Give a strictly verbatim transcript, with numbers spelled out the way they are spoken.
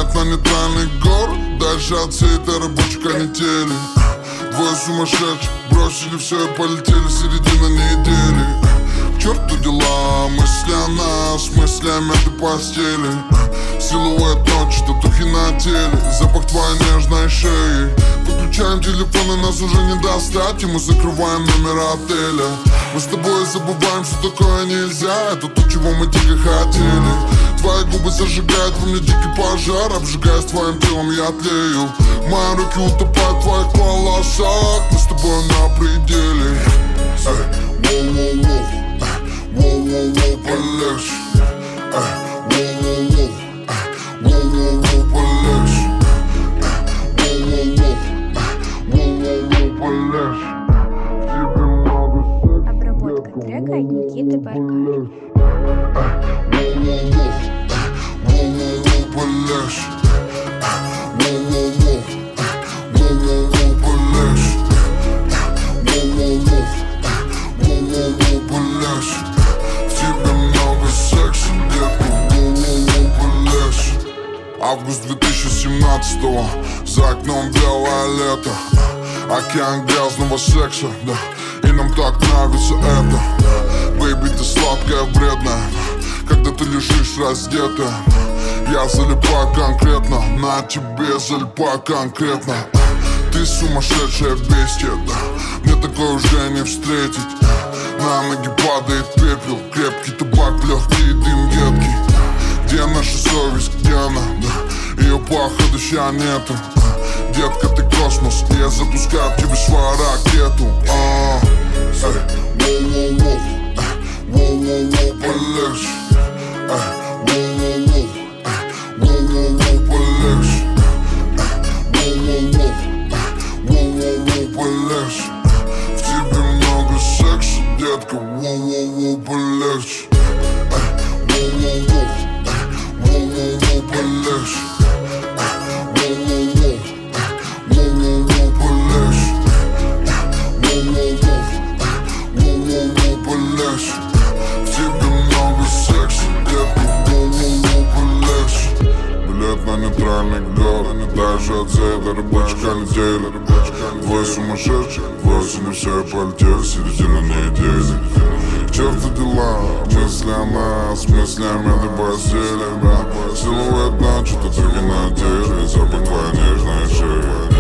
Билет на нейтральный город, дальше от всей этой рабочей канители. Двое сумасшедших бросили все и полетели, середина недели. К черту дела, мысли о нас, мысли о мятой постели. Силуэт ночи, татухи на теле, запах твоей нежной шеи. Выключаем телефоны, нас уже не достать, и мы закрываем номер отеля. Мы с тобой забываем, что такое нельзя, это то, чего мы дико хотели. Твои губы зажигают во мне дикий пожар, обжигаясь твоим телом я тлею. Мои руки утопают в твоих волосах, мы с тобой на пределе. Воу-воу-воу, воу-воу-воу, полегче. Воу-воу-воу, воу-воу-воу, полегче. Воу-воу-воу, воу-воу-воу, полегче. В тебе много секса. Обработка трека от Никиты Баркаева. Воу-воу-воу, воу-воу-воу, полегче. Воу-воу-воу, воу-воу-воу, полегче. Воу-воу-воу, воу-воу-воу, полегче. В тебе много секса, детка. Воу-воу-воу, полегче. Август две тысячи семнадцатого, за окном белое лето. Океан грязного секса, да, и нам так нравится это. Бэйби, ты сладкая, вредная, когда ты лежишь раздетая. Я залипаю конкретно, на тебе залипаю конкретно. Ты сумасшедшая бестия, да, мне такое уже не встретить. На ноги падает пепел, крепкий табак, легкий дым едкий. Где наша совесть, где она, да, ее походу ща нету. Детка, ты космос, и я запускаю в тебе свою ракету. а Воу-воу-воу, воу-воу-воу, полегче. Воу-воу-воу, воу-воу-воу, полегче. Воу-воу-воу, воу-воу-воу, полегче. В тебе много секса, детка, воу-воу-воу, полегче. Воу-воу-воу, воу-воу-воу, полегче. Воу-воу-воу, воу-воу-воу, полегче. Воу-воу-воу, воу-воу-воу, полегче. В тебе много секса, детка, воу-воу-воу, полегче. Билет на нейтральный город, даже от всей этой рабочей канители. Двое сумасшедших бросили все и полетели, середина недели. К черту дела, мысли о нас, мысли о мятой постели, да. Силуэт ночи, татухи на теле, запах твоей нежной шеи.